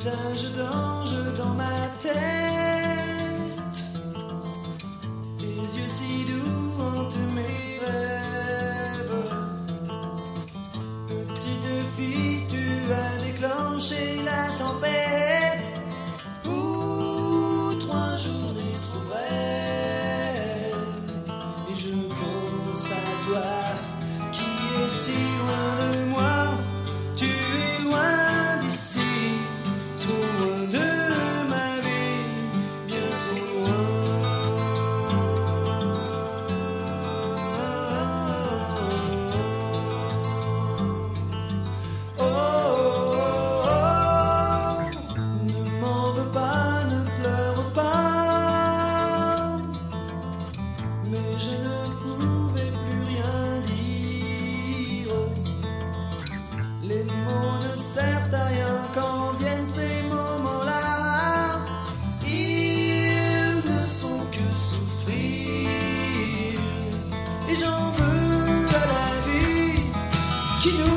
visage d'ange dans ma tête, tes yeux si doux hantent mes rêves. Petite fille, tu as déclenché la tempête. Pour 3 journées trop brèves, et je pense à toi qui es si loin de moi. Tu es loin d'ici, trop loin de ma vie, bien trop loin. Oh, oh, oh, ne m'en veux pas, ne pleure pas, mais je ne pouvais plus rien dire. Les mots ne servent à rien quand viennent ces moments-là. Ils ne font que souffrir. Et j'en veux à la vie qui nous